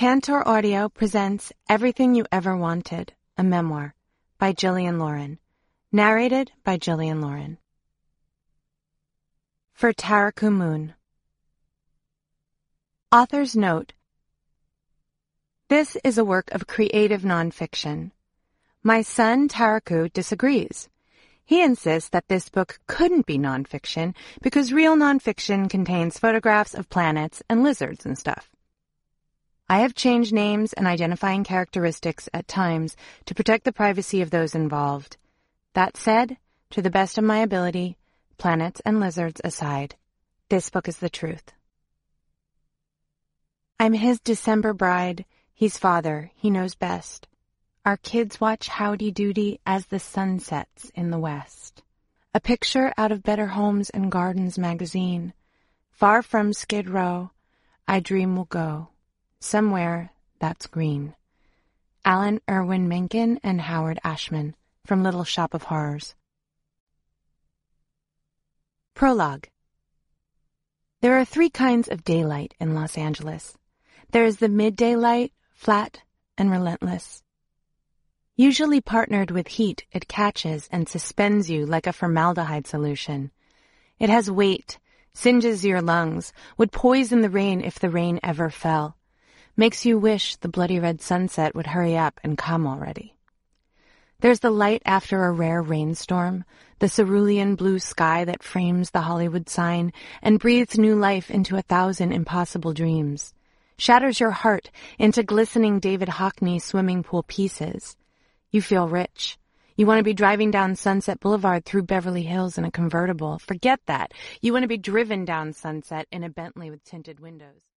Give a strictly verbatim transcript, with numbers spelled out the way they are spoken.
Tantor Audio presents Everything You Ever Wanted, a memoir, by Jillian Lauren. Narrated by Jillian Lauren. For Taraku Moon. Author's note. This is a work of creative nonfiction. My son, Taraku, disagrees. He insists that this book couldn't be nonfiction because real nonfiction contains photographs of planets and lizards and stuff. I have changed names and identifying characteristics at times to protect the privacy of those involved. That said, to the best of my ability, planets and lizards aside, this book is the truth. I'm his December bride. He's father. He knows best. Our kids watch Howdy Doody as the sun sets in the west. A picture out of Better Homes and Gardens magazine. Far from Skid Row, I dream we'll go. Somewhere that's green. Alan Irwin Menken and Howard Ashman from Little Shop of Horrors. Prologue. There are three kinds of daylight in Los Angeles. There is the midday light, flat and relentless. Usually partnered with heat, it catches and suspends you like a formaldehyde solution. It has weight, singes your lungs, would poison the rain if the rain ever fell. Makes you wish the bloody red sunset would hurry up and come already. There's the light after a rare rainstorm, the cerulean blue sky that frames the Hollywood sign and breathes new life into a thousand impossible dreams. Shatters your heart into glistening David Hockney swimming pool pieces. You feel rich. You want to be driving down Sunset Boulevard through Beverly Hills in a convertible. Forget that. You want to be driven down Sunset in a Bentley with tinted windows.